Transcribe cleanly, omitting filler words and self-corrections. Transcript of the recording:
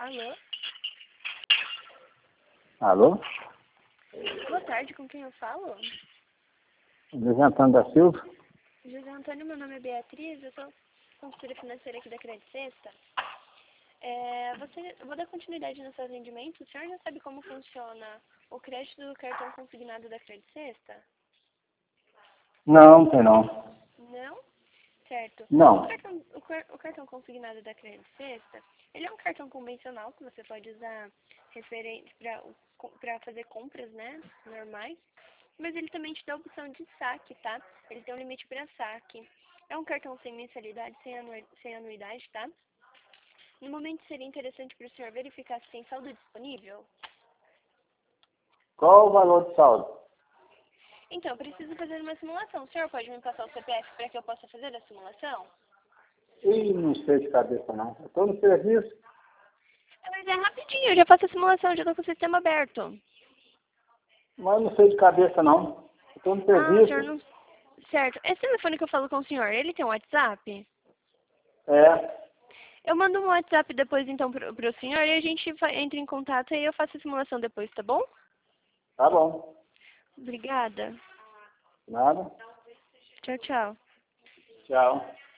Alô? Alô? Boa tarde, com quem eu falo? José Antônio da Silva? José Antônio, meu nome é Beatriz, eu sou consultora financeira aqui da Credit Sexta. Eu vou dar continuidade no seu atendimento. O senhor já sabe como funciona o crédito do cartão consignado da Credit Sexta? Não, tem não. Não? Certo. Não. O cartão consignado da Credit Sexta, ele é um cartão convencional que você pode usar referente para fazer compras, né, normais. Mas ele também te dá a opção de saque, tá? Ele tem um limite para saque. É um cartão sem mensalidade, sem anuidade, tá? No momento seria interessante para o senhor verificar se tem saldo disponível. Qual o valor de saldo? Então, eu preciso fazer uma simulação. O senhor pode me passar o CPF para que eu possa fazer a simulação? Ih, não sei de cabeça não. Eu estou no serviço. Mas é rapidinho, eu já faço a simulação, já estou com o sistema aberto. Mas eu não sei de cabeça não. Eu estou no Ah, o senhor serviço. não... Certo. Esse telefone que eu falo com o senhor, ele tem um WhatsApp? É. Eu mando um WhatsApp depois, então, pro senhor e a gente entra em contato e eu faço a simulação depois, tá bom? Tá bom. Obrigada. Nada. Tchau, tchau. Tchau.